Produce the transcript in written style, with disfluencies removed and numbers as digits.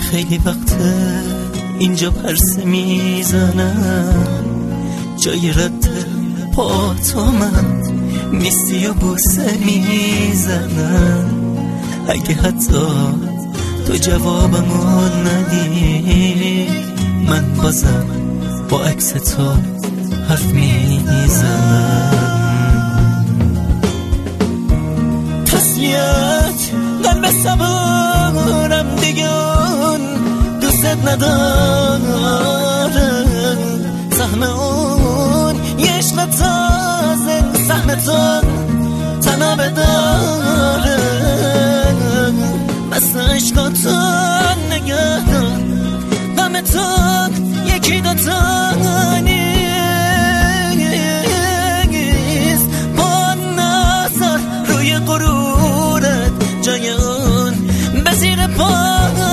خیلی وقته اینجا پرسه میزنم، جای رد پا تو من میستی و بوسه میزنم. اگه حتی تو جوابمو ندی، من بازم با عکس تو حرف میزنم. تسلیت قلب صبورم دیگه اون دوست ندارم. سهم اون یه عشق تازه، سهم تو تنها بدارم. مثل عشقاتو نگه دار، غم تو یکی دوتا نیست. با نظر روی غرورت، جای اون به زیر پا